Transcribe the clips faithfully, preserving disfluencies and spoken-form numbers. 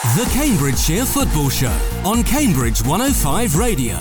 The Cambridgeshire Football Show on Cambridge one oh five Radio.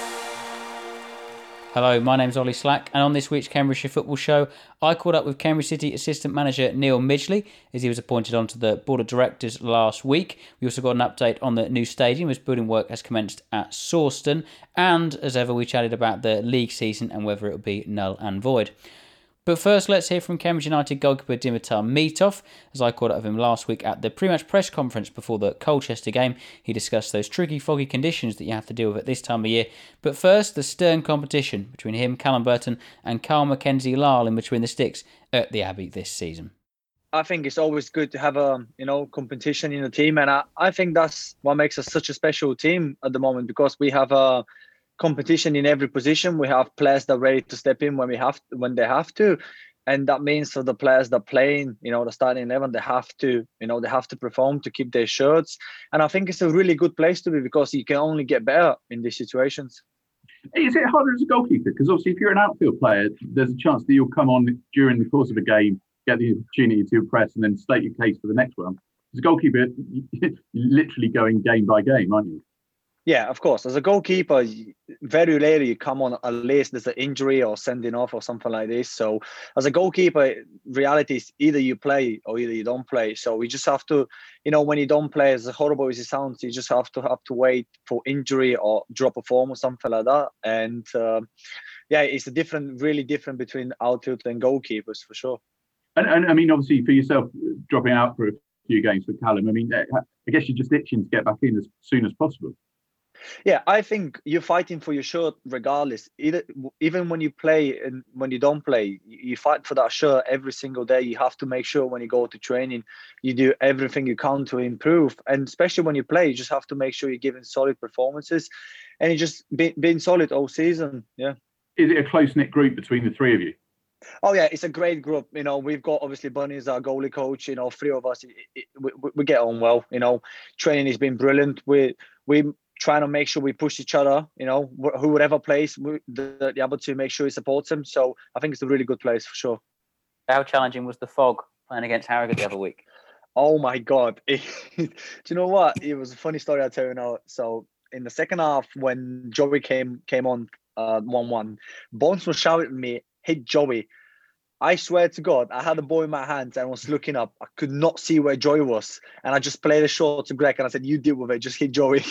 Hello, my name's Ollie Slack, and on this week's Cambridgeshire Football Show, I caught up with Cambridge City assistant manager Neil Midgley as he was appointed onto the board of directors last week. We also got an update on the new stadium as building work has commenced at Sawston, and as ever we chatted about the league season and whether it will be null and void. But first, let's hear from Cambridge United goalkeeper Dimitar Mitov. As I caught up with him last week at the pre-match press conference before the Colchester game, he discussed those tricky, foggy conditions that you have to deal with at this time of year. But first, the stern competition between him, Callum Burton, and Carl Mackenzie Lyle in between the sticks at the Abbey this season. I think it's always good to have a you know competition in the team, and I, I think that's what makes us such a special team at the moment, because we have a competition in every position. We have players that are ready to step in when we have when they have to, and that means for the players that are playing, you know, the starting eleven, they have to, you know, they have to perform to keep their shirts. And I think it's a really good place to be, because you can only get better in these situations. Is it harder as a goalkeeper? Because obviously, if you're an outfield player, there's a chance that you'll come on during the course of a game, get the opportunity to impress, and then state your case for the next one. As a goalkeeper, you're literally going game by game, aren't you? Yeah, of course. As a goalkeeper, very rarely you come on unless there's an injury or sending off or something like this. So as a goalkeeper, reality is either you play or either you don't play. So we just have to, you know, when you don't play, as horrible as it sounds, you just have to have to wait for injury or drop a form or something like that. And uh, yeah, it's a different, really different between outfield and goalkeepers for sure. And, and I mean, obviously for yourself, dropping out for a few games for Callum, I mean, I guess you're just itching to get back in as soon as possible. Yeah, I think you're fighting for your shirt regardless. Either, even when you play and when you don't play, you fight for that shirt every single day. You have to make sure when you go to training, you do everything you can to improve. And especially when you play, you just have to make sure you're giving solid performances. And you just be, being solid all season, yeah. Is it a close-knit group between the three of you? Oh yeah, it's a great group. You know, we've got obviously Bunny as our goalie coach. You know, three of us, it, it, we, we get on well. You know, training has been brilliant. We we trying to make sure we push each other. You know, who whatever plays, we, the, the able to make sure he supports him. So I think it's a really good place for sure. How challenging was the fog playing against Harrogate the other week? Oh my God! It, do you know what? It was a funny story I'll tell you now. So in the second half, when Joey came came on uh, one one, Bones was shouting at me, "Hey Joey!" I swear to God, I had the ball in my hands and was looking up. I could not see where Joey was. And I just played a shot to Greg and I said, you deal with it, just hit Joey.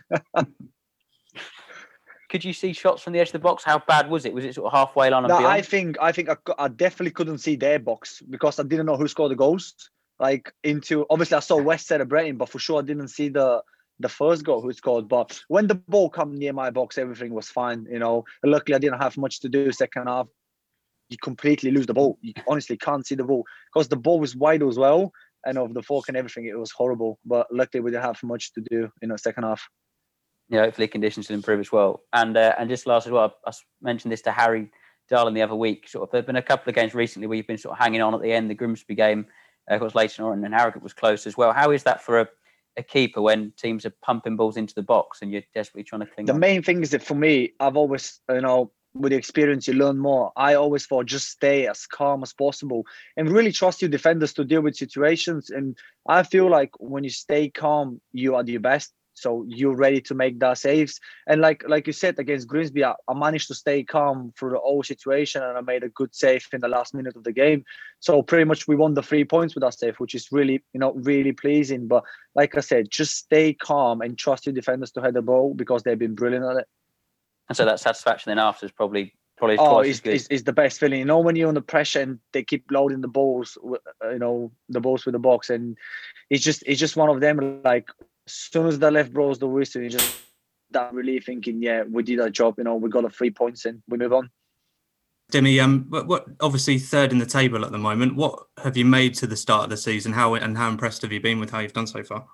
Could you see shots from the edge of the box? How bad was it? Was it sort of halfway line and no, beyond? I think I think I, I definitely couldn't see their box because I didn't know who scored the goals. Like into, obviously I saw West celebrating, but for sure I didn't see the the first goal who scored. But when the ball came near my box, everything was fine. You know, luckily I didn't have much to do second half. You completely lose the ball. You honestly can't see the ball because the ball was wide as well, and of the fork and everything, it was horrible. But luckily, we didn't have much to do in the second half. Yeah, hopefully conditions will improve as well. And uh, and just last as well, I mentioned this to Harry Darling the other week. Sort of, there've been a couple of games recently where you've been sort of hanging on at the end. The Grimsby game, uh, of course, Leyton Orient and Harrogate was close as well. How is that for a, a keeper when teams are pumping balls into the box and you're desperately trying to cling The on? main thing is that for me, I've always, you know, with the experience, you learn more. I always thought just stay as calm as possible and really trust your defenders to deal with situations. And I feel like when you stay calm, you are the best. So you're ready to make that saves. And like like you said, against Grimsby, I, I managed to stay calm through the whole situation and I made a good save in the last minute of the game. So pretty much we won the three points with that save, which is really, you know, really pleasing. But like I said, just stay calm and trust your defenders to head the ball because they've been brilliant at it. And so that satisfaction then after is probably probably oh, twice it's, as good. It's, it's the best feeling. You know, when you're under pressure and they keep loading the balls, you know, the balls with the box, and it's just it's just one of them. Like as soon as the left blows the whistle, you just that relief, thinking, yeah, we did our job. You know, we got a three points and we move on. Demi, um, what, what obviously third in the table at the moment. What have you made to the start of the season? How and how impressed have you been with how you've done so far?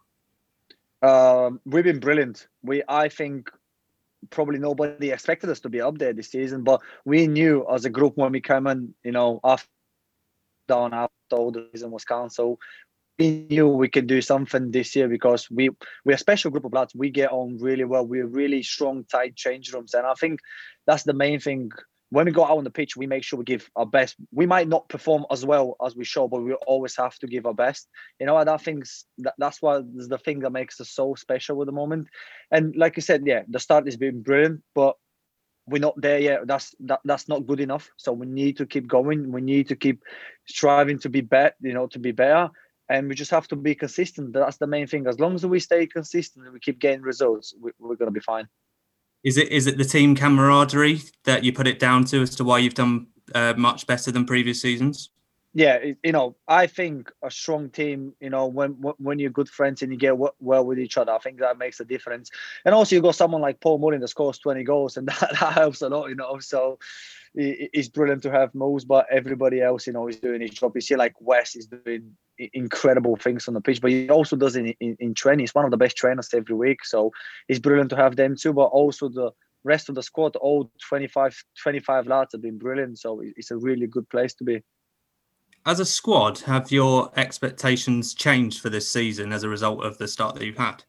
Um, we've been brilliant. We, I think. Probably nobody expected us to be up there this season, but we knew as a group when we came in, you know, after down after all the season was cancelled, we knew we could do something this year because we we're a special group of lads. We get on really well. We're really strong, tight change rooms, and I think that's the main thing when we go out on the pitch, we make sure we give our best. We might not perform as well as we show, but we always have to give our best. You know, and I think that, that's why is the thing that makes us so special at the moment. And like you said, yeah, the start has been brilliant, but we're not there yet. That's that, that's not good enough. So we need to keep going. We need to keep striving to be better, you know, to be better. And we just have to be consistent. That's the main thing. As long as we stay consistent and we keep getting results, we, we're going to be fine. Is it is it the team camaraderie that you put it down to as to why you've done uh, much better than previous seasons? Yeah, you know, I think a strong team, you know, when when you're good friends and you get well with each other, I think that makes a difference. And also you got someone like Paul Mullin that scores twenty goals, and that, that helps a lot, you know. So it's brilliant to have Moose, but everybody else, you know, is doing his job. You see, like Wes is doing incredible things on the pitch, but he also does it in, in, in training. He's one of the best trainers every week, so it's brilliant to have them too. But also the rest of the squad, all twenty-five, twenty-five lads have been brilliant, so it's a really good place to be. As a squad, have your expectations changed for this season as a result of the start that you've had?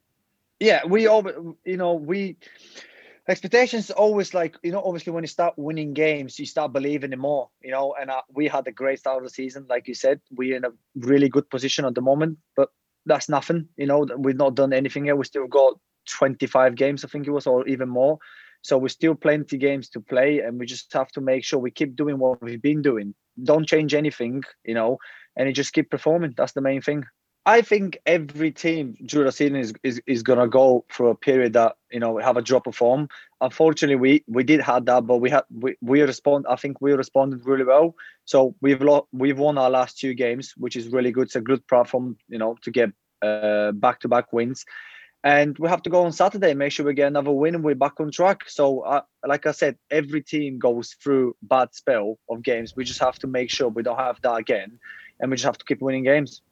Yeah, we all, you know, we expectations always like, you know, obviously when you start winning games, you start believing in more, you know, and uh, we had a great start of the season. Like you said, we're in a really good position at the moment, but that's nothing, you know, we've not done anything yet. We still got twenty-five games, I think it was, or even more. So we're still plenty games to play, and we just have to make sure we keep doing what we've been doing. Don't change anything, you know, and you just keep performing. That's the main thing. I think every team during the season is, is, is going to go through a period that, you know, have a drop of form. Unfortunately, we, we did have that, but we had we, we respond. I think we responded really well. So we've lo- we've won our last two games, which is really good. It's a good platform, you know, to get uh, back-to-back wins. And we have to go on Saturday, make sure we get another win and we're back on track. So, uh, like I said, every team goes through bad spell of games. We just have to make sure we don't have that again. And we just have to keep winning games.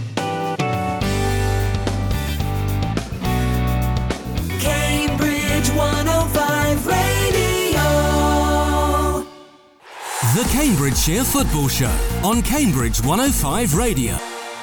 Cambridge one oh five Radio. The Cambridgeshire Football Show on Cambridge one oh five Radio.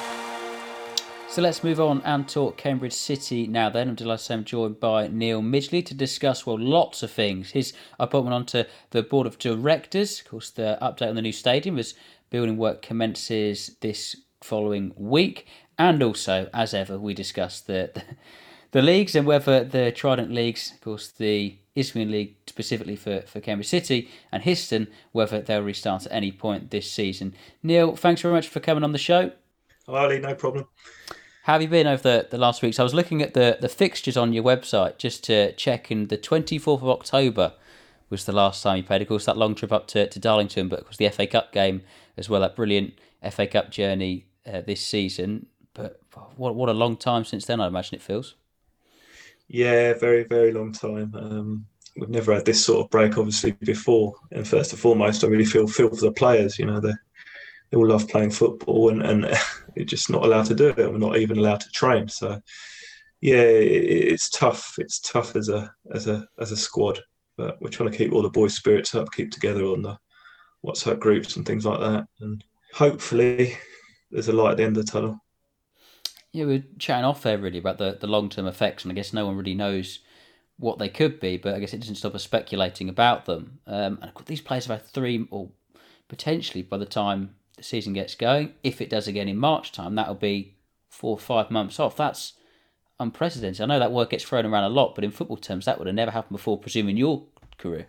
So let's move on and talk Cambridge City now then. I'm delighted to say I'm joined by Neil Midgley to discuss, well, lots of things. His appointment onto the Board of Directors, of course, the update on the new stadium as building work commences this following week. And also, as ever, we discuss the, the, the leagues and whether the Trident Leagues, of course, the Isthmian League specifically for, for Cambridge City and Histon, whether they'll restart at any point this season. Neil, thanks very much for coming on the show. Hi, Ali, no problem. How have you been over the, the last weeks? I was looking at the, the fixtures on your website just to check, and the twenty-fourth of October was the last time you played. Of course, that long trip up to, to Darlington, but of course the F A Cup game as well, that brilliant F A Cup journey uh, this season. But what what a long time since then, I imagine it feels. Yeah, very, very long time. Um, we've never had this sort of break, obviously, before. And first and foremost, I really feel feel for the players. You know, they're They all love playing football, and, and they're just not allowed to do it. We're not even allowed to train. So, yeah, it, it's tough. It's tough as a as a as a squad. But we're trying to keep all the boys' spirits up, keep together on the WhatsApp groups and things like that. And hopefully, there's a light at the end of the tunnel. Yeah, we were chatting off there really about the, the long term effects, and I guess no one really knows what they could be. But I guess it doesn't stop us speculating about them. Um, and these players have had three, or potentially by the time the season gets going, if it does again in March time, that'll be four or five months off. That's unprecedented. I know that word gets thrown around a lot, but in football terms, that would have never happened before, presuming your career.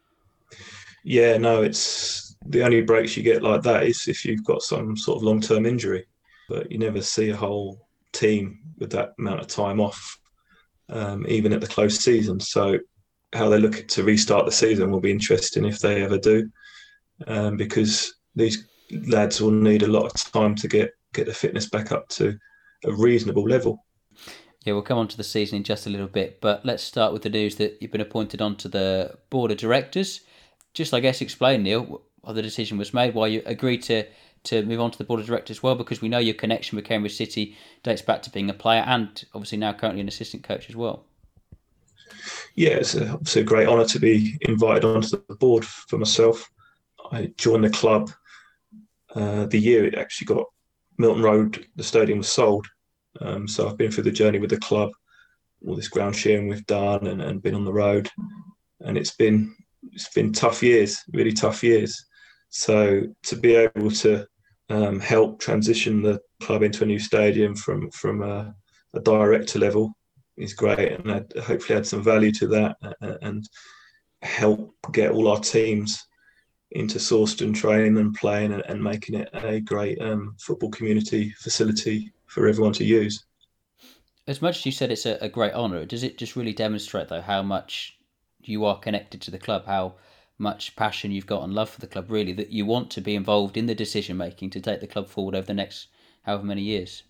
Yeah, no, it's the only breaks you get like that is if you've got some sort of long-term injury, but you never see a whole team with that amount of time off, um, even at the close season. So how they look to restart the season will be interesting if they ever do, um, because these lads will need a lot of time to get, get the fitness back up to a reasonable level. Yeah, we'll come on to the season in just a little bit, but let's start with the news that you've been appointed onto the Board of Directors. Just, I guess, explain, Neil, why the decision was made, why you agreed to, to move on to the Board of Directors as well, because we know your connection with Cambridge City dates back to being a player and obviously now currently an assistant coach as well. Yeah, it's a, obviously a great honour to be invited onto the board for myself. I joined the club Uh, the year it actually got Milton Road, the stadium was sold. Um, so I've been through the journey with the club, all this ground sharing we've done and, and been on the road. And it's been it's been tough years, really tough years. So to be able to um, help transition the club into a new stadium from from a, a director level is great, and I'd hopefully add some value to that and help get all our teams into Sawston training and playing and making it a great um, football community facility for everyone to use. As much as you said it's a, a great honour, does it just really demonstrate, though, how much you are connected to the club, how much passion you've got and love for the club, really, that you want to be involved in the decision-making to take the club forward over the next however many years?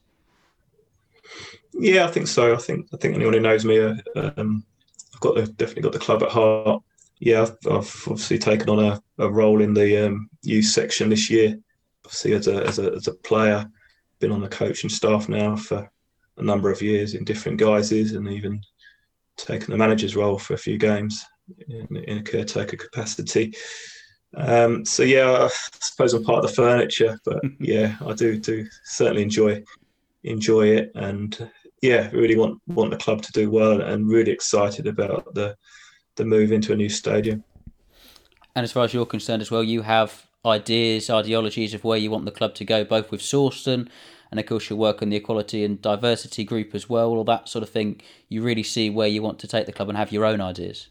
Yeah, I think so. I think I think anyone who knows me, uh, um, I've got the, definitely got the club at heart. Yeah, I've, I've obviously taken on a, a role in the um, youth section this year. Obviously, as a, as a as a player, been on the coaching staff now for a number of years in different guises, and even taken the manager's role for a few games in, in a caretaker capacity. Um, so yeah, I suppose I'm part of the furniture, but yeah, I do do certainly enjoy enjoy it, and yeah, really want want the club to do well, and really excited about the the move into a new stadium. And as far as you're concerned as well, you have ideas, ideologies of where you want the club to go, both with Sawston and of course your work on the equality and diversity group as well, all that sort of thing. You really see where you want to take the club and have your own ideas.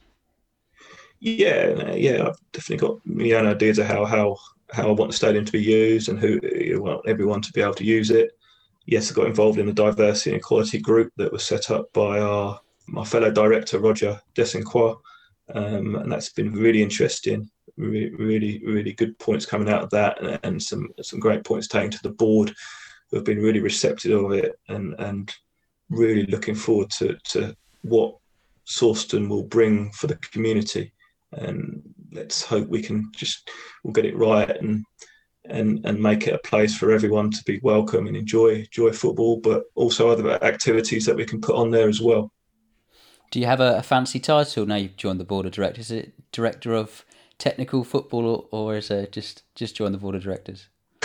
Yeah, yeah, I've definitely got my own ideas of how how how I want the stadium to be used and who I want everyone to be able to use it. Yes, I got involved in the diversity and equality group that was set up by our my fellow director Roger Desinquois, um, and that's been really interesting. Really, really, really good points coming out of that, and, and some some great points taken to the board, who have been really receptive of it, and and really looking forward to to what Sawston will bring for the community. And let's hope we can just we'll get it right and and and make it a place for everyone to be welcome and enjoy enjoy football, but also other activities that we can put on there as well. Do you have a, a fancy title now you've joined the board of directors? Is it director of technical football, or, or is it just just joined the board of directors?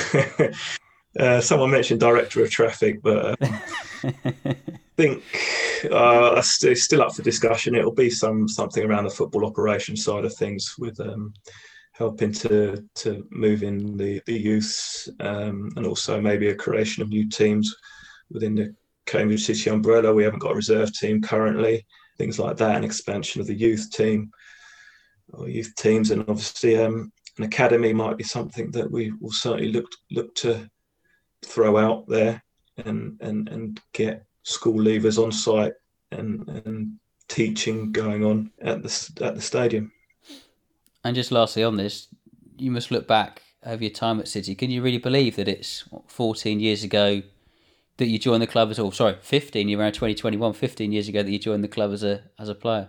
uh, someone mentioned director of traffic, but uh, I think uh, it's still up for discussion. It'll be some something around the football operation side of things, with um, helping to to move in the the youths, um, and also maybe a creation of new teams within the Cambridge City umbrella. We haven't got a reserve team currently. Things like that, an expansion of the youth team or youth teams, and obviously um, an academy might be something that we will certainly look look to throw out there and and and get school leavers on site and and teaching going on at the at the stadium. And just lastly on this, you must look back over your time at City. Can you really believe that it's what, fourteen years ago that you joined the club as all? Sorry, fifteen. You're around twenty twenty-one. fifteen years ago that you joined the club as a as a player.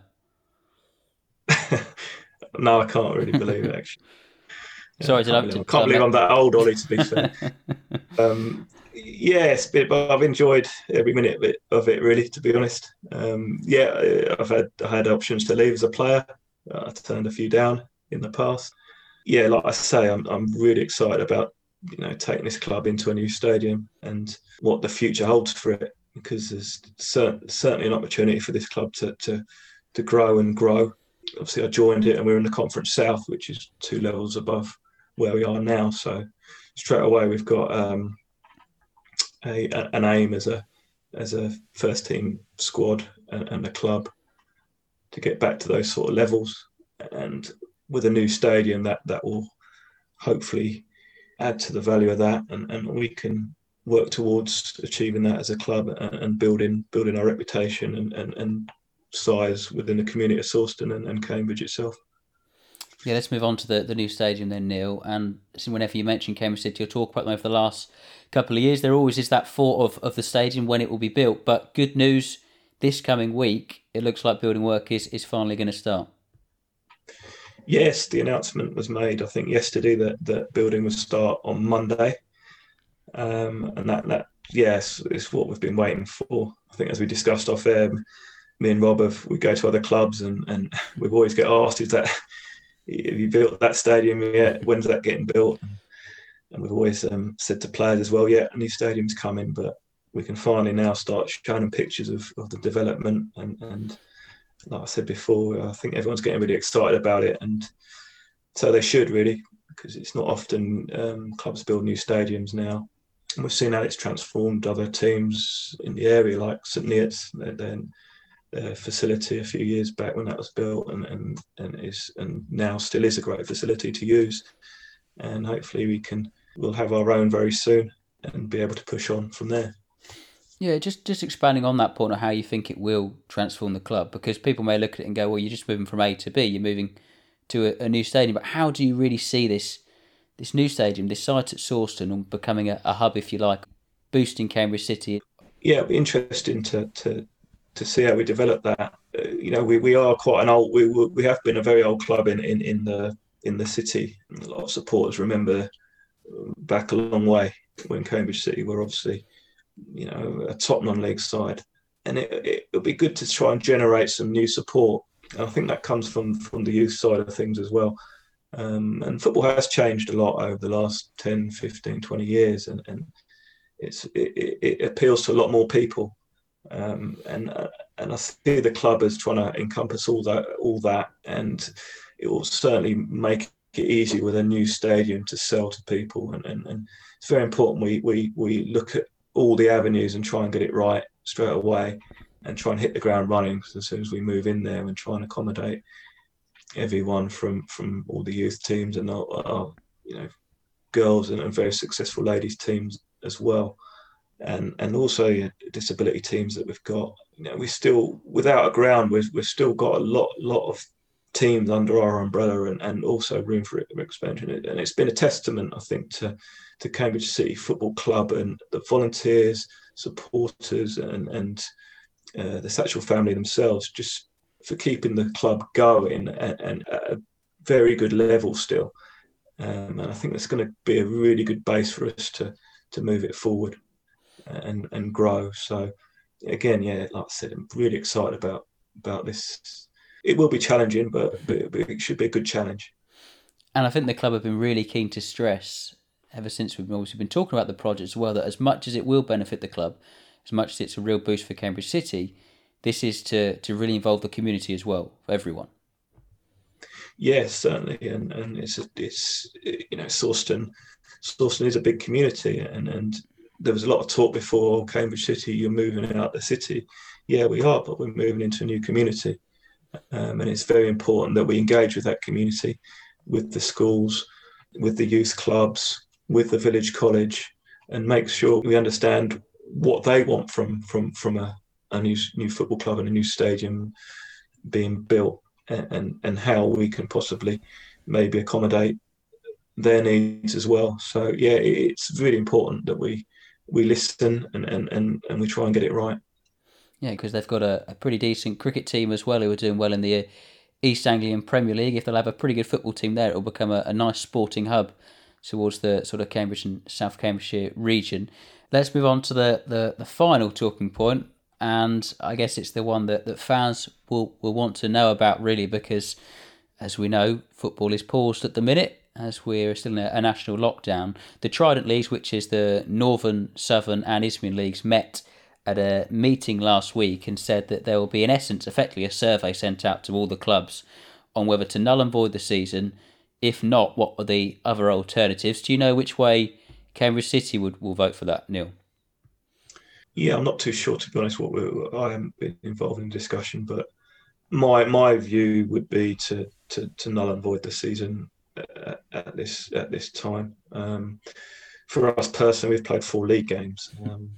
No, I can't really believe it. Actually, yeah, sorry, I did can't I? believe, Did, I can't did believe I I'm that old, Ollie. To be fair, um, yes, but, but I've enjoyed every minute of it, of it. Really, to be honest. Um, yeah, I've had I had options to leave as a player. I turned a few down in the past. Yeah, like I say, I'm I'm really excited about you know taking this club into a new stadium and what the future holds for it, because there's cer- certainly an opportunity for this club to to to grow and grow. Obviously, I joined it and we're in the Conference South, which is two levels above where we are now. So straight away, we've got um, a, a an aim as a as a first team squad and, and a club to get back to those sort of levels. And with a new stadium, that that will hopefully add to the value of that, and, and we can work towards achieving that as a club and, and building building our reputation and, and, and size within the community of Sawston and, and Cambridge itself. Yeah, let's move on to the, the new stadium then, Neil. And whenever you mention Cambridge City, you'll talk about them over the last couple of years. There always is that thought of, of the stadium when it will be built. But good news, this coming week, it looks like building work is, is finally going to start. Yes, the announcement was made, I think, yesterday that that building will start on Monday. Um, and that, that yes, is what we've been waiting for. I think as we discussed off air, me and Rob, have, we go to other clubs and, and we've always get asked, is that, have you built that stadium yet? When's that getting built? And we've always um, said to players as well, yeah, a new stadium's coming, but we can finally now start showing them pictures of, of the development and, and like I said before, I think everyone's getting really excited about it, and so they should really, because it's not often um, clubs build new stadiums now. And we've seen how it's transformed other teams in the area, like St Neots, their, their facility a few years back when that was built, and and and is and now still is a great facility to use. And hopefully we can we'll have our own very soon and be able to push on from there. Yeah, just just expanding on that point of how you think it will transform the club, because people may look at it and go, well, you're just moving from A to B, you're moving to a, a new stadium. But how do you really see this this new stadium, this site at Sawston, becoming a, a hub, if you like, boosting Cambridge City? Yeah, it'll be interesting to to to see how we develop that. Uh, you know, we, we are quite an old we we have been a very old club in in, in the in the city. A lot of supporters remember back a long way when Cambridge City were obviously, you know, a top non-league side, and it, it it'll be good to try and generate some new support. And I think that comes from from the youth side of things as well. Um, and football has changed a lot over the last ten, fifteen, twenty years, and, and it's it, it appeals to a lot more people. Um, and uh, and I see the club as trying to encompass all that all that, and it will certainly make it easy with a new stadium to sell to people. And, and, and it's very important we we we look at all the avenues and try and get it right straight away, and try and hit the ground running as soon as we move in there, and try and accommodate everyone from from all the youth teams and our, our you know girls and, and very successful ladies teams as well, and and also yeah, disability teams that we've got. You know, we still, without a ground, we've we've still got a lot lot of teams under our umbrella, and, and also room for expansion. And it's been a testament, I think, to to Cambridge City Football Club and the volunteers, supporters, and and uh, the Satchell family themselves, just for keeping the club going and, and at a very good level still. Um, and I think that's going to be a really good base for us to to move it forward and and grow. So again, yeah, like I said, I'm really excited about about this. It will be challenging, but, but it should be a good challenge. And I think the club have been really keen to stress, ever since we've obviously been talking about the project as well, that as much as it will benefit the club, as much as it's a real boost for Cambridge City, this is to to really involve the community as well, for everyone. Yes, certainly, and and it's it's you know Sawston, Sawston is a big community, and and there was a lot of talk before, Cambridge City, you're moving out the city. Yeah, we are, but we're moving into a new community, um, and it's very important that we engage with that community, with the schools, with the youth clubs, with the village college, and make sure we understand what they want from from from a, a new new football club and a new stadium being built. And, and how we can possibly maybe accommodate their needs as well. So yeah, it's really important that we we listen and, and, and, and we try and get it right. Yeah, because they've got a, a pretty decent cricket team as well, who are doing well in the East Anglian Premier League. If they'll have a pretty good football team there, it will become a, a nice sporting hub towards the sort of Cambridge and South Cambridgeshire region. Let's move on to the, the, the final talking point. And I guess it's the one that, that fans will, will want to know about, really, because, as we know, football is paused at the minute, as we're still in a, a national lockdown. The Trident Leagues, which is the Northern, Southern and Isthmian Leagues, met at a meeting last week and said that there will be, in essence, effectively a survey sent out to all the clubs on whether to null and void the season. If not, what are the other alternatives? Do you know which way Cambridge City would will vote for that, Neil? Yeah, I'm not too sure, to be honest. What we're, I haven't been involved in discussion, but my my view would be to to, to null and void the season at, at this at this time. Um, for us personally, we've played four league games. Um,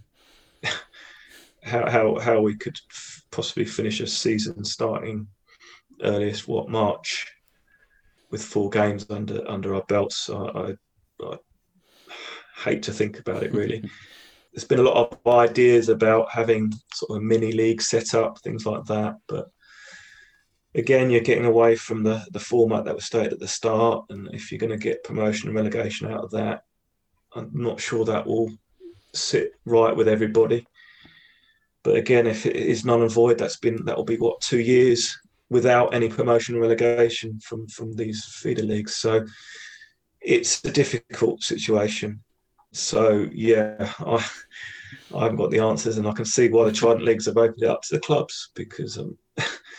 how how how we could f- possibly finish a season starting earliest what March with four games under under our belts, I, I, I hate to think about it, really. There's been a lot of ideas about having sort of a mini league set up, things like that. But again, you're getting away from the, the format that was stated at the start. And if you're going to get promotion and relegation out of that, I'm not sure that will sit right with everybody. But again, if it is null and void, that's been that will be what two years without any promotion and relegation from from these feeder leagues. So it's a difficult situation. So yeah, I, I haven't got the answers, and I can see why the Trident Leagues have opened it up to the clubs, because um,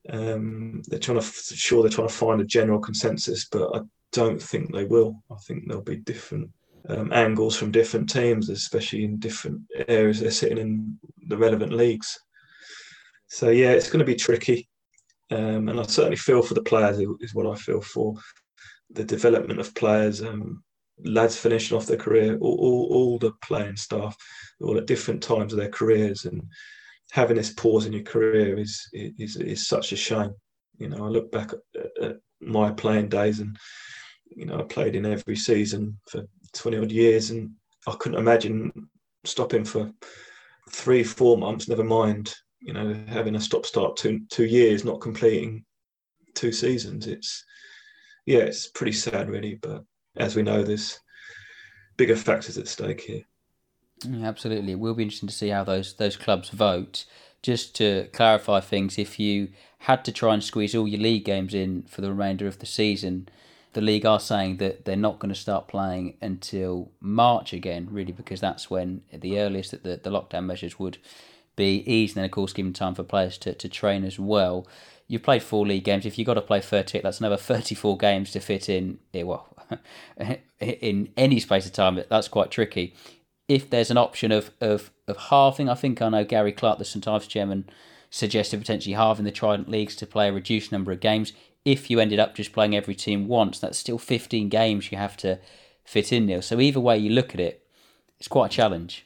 Um, they're trying to sure they're trying to find a general consensus, but I don't think they will. I think there'll be different um, angles from different teams, especially in different areas they're sitting in the relevant leagues. So yeah, it's going to be tricky, um, and I certainly feel for the players. Is what I feel for the development of players. Um, lads finishing off their career, all, all, all the playing staff, all at different times of their careers, and having this pause in your career is is is such a shame. You know, I look back at, at my playing days, and you know, I played in every season for twenty odd years, and I couldn't imagine stopping for three, four months. Never mind, you know, having a stop-start two two years, not completing two seasons. It's yeah, it's pretty sad, really. But as we know, there's bigger factors at stake here. Yeah, absolutely. It will be interesting to see how those those clubs vote. Just to clarify things, if you had to try and squeeze all your league games in for the remainder of the season, the league are saying that they're not going to start playing until March again, really, because that's when the earliest that the, the lockdown measures would be eased, and then of course giving time for players to, to train as well. You've played four league games. If you've got to play thirty, that's another thirty-four games to fit in, well, in any space of time. That's quite tricky. If there's an option of, of, of halving, I think I know Gary Clark, the St Ives chairman, suggested potentially halving the Trident leagues to play a reduced number of games. If you ended up just playing every team once, that's still fifteen games you have to fit in, Neil. So either way you look at it, it's quite a challenge.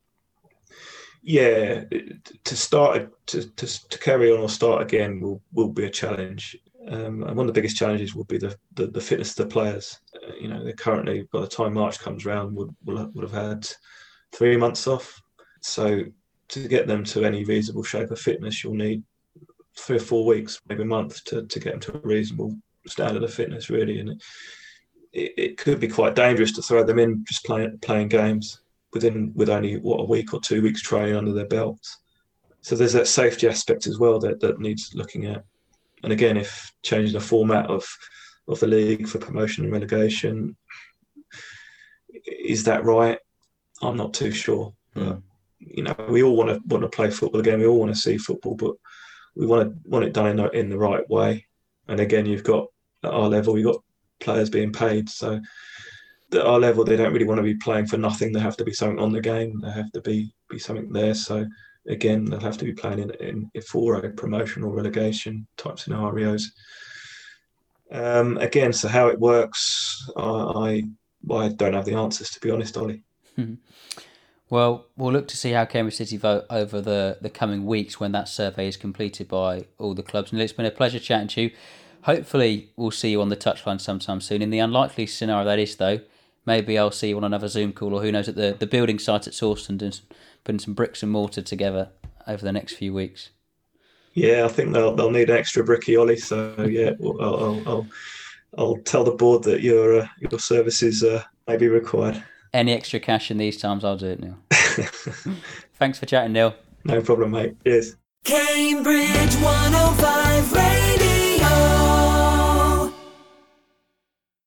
Yeah, to start to, to to carry on or start again will will be a challenge. Um, and one of the biggest challenges will be the the, the fitness of the players. Uh, you know, they're currently, by the time March comes around, would will would have had three months off. So to get them to any reasonable shape of fitness, you'll need three or four weeks, maybe a month, to, to get them to a reasonable standard of fitness, really. And it, it could be quite dangerous to throw them in just playing playing games within with only what a week or two weeks training under their belts. So there's that safety aspect as well that, that needs looking at. And again, if changing the format of of the league for promotion and relegation, is that right? I'm not too sure. Mm. But, you know, we all want to want to play football again. We all want to see football, but we want to want it done in, in the right way. And again, you've got at our level, you've got players being paid. So at our level, they don't really want to be playing for nothing. There have to be something on the game. There have to be be something there. So again, they'll have to be playing in, in, in for a promotion or relegation type scenarios. Um, again, so how it works, I, I I don't have the answers, to be honest, Ollie. Well, we'll look to see how Cambridge City vote over the, the coming weeks when that survey is completed by all the clubs. And it's been a pleasure chatting to you. Hopefully, we'll see you on the touchline sometime soon. In the unlikely scenario that is, though, maybe I'll see you on another Zoom call, or who knows, at the, the building site at Sawston, and putting some bricks and mortar together over the next few weeks. Yeah, I think they'll they'll need an extra bricky, Ollie. So yeah, I'll I'll, I'll, I'll tell the board that your uh, your services uh, may be required. Any extra cash in these times, I'll do it, Neil. Thanks for chatting, Neil. No problem, mate. Cheers. Cambridge one oh five